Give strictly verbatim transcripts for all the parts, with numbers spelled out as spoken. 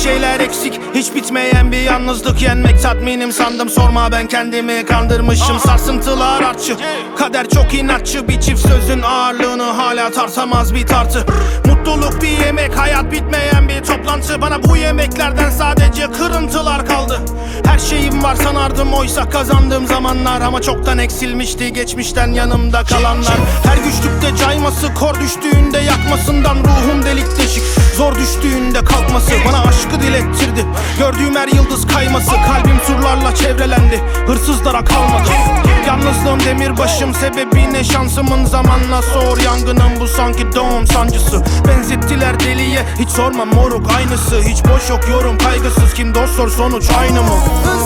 şeyler eksik, hiç bitmeyen bir yalnızlık. Yenmek tatminim sandım, sorma ben kendimi kandırmışım. Sarsıntılar artçı, kader çok inatçı. Bir çift sözün ağırlığını hala tartamaz bir tartı. Mutluluk bir yemek, hayat bitmeyen bir toplantı. Bana bu yemeklerden sadece kırıntılar kaldı. Her şeyim var sanardım, oysa kazandığım zamanlar. Ama çoktan eksilmişti geçmişten yanımda kalanlar. Her güçlükte cayması, kor düştüğünde yakmasından. Ruhum delik deşik, zor düştüğünde kalkması. Bana aşkı dilettirdi, gördüğüm her yıldız kayması. Kalbim surlarla çevrelendi, hırsızlara kalmadı. Yalnızlığım demirbaşım, sebebi ne şansımın zamanla soğur yangınım. Bu sanki doğum sancısı, benzettiler deliye. Hiç sorma moruk, aynısı. Hiç boş yok yorum, kaygısız. Kim dost sor, sonuç aynı mı?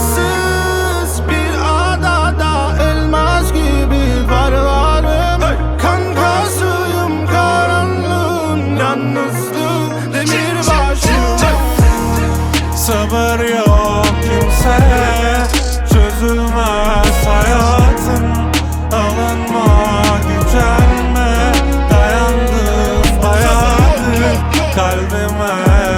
Issız bir adada elmas gibi parlarım. Hey. Kankasıyım karanlığın, yalnızlığı demirbaşım. Sabır yok kimseye, çözülmez hayatım. Alınma, gücenme, dayandım hayatım. Kalbime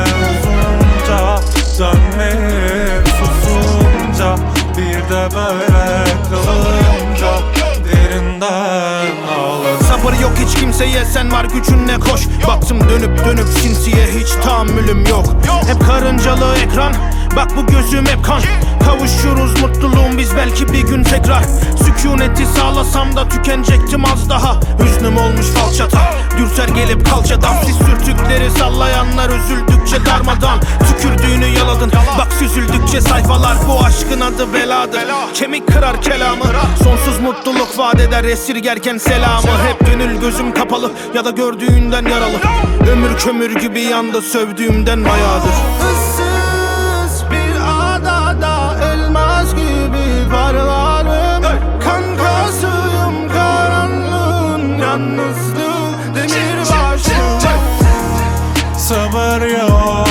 uzunca, dönmeyip susunca, bir de böyle kılınca derinden ağladım. Sabır yok hiç kimseye, sen var gücünle koş. Baktım dönüp dönüp sinsiye, hiç tahammülüm yok. Hep karıncalı ekran, bak bu gözüm hep kan. Kavuşuruz mutluluğum biz belki bir gün tekrar. Sükuneti sağlasam da tükenecektim az daha. Hüznüm olmuş falçata, dürser gelip kalçadan. Siz sürtükleri sallayanlar üzüldükçe darmadan. Tükürdüğünü yaladın, bak süzüldükçe sayfalar. Bu aşkın adı beladır, kemik kırar kelamı. Sonsuz mutluluk vaat eder esirgerken selamı. Hep gönül gözüm kapalı ya da gördüğünden yaralı. Ömür kömür gibi yandı sövdüğümden bayağıdır. Issız bir adada elmas gibi parlarım. Hey. Kankasıyım karanlığın, yalnızlığı demirbaşım. Sabır yok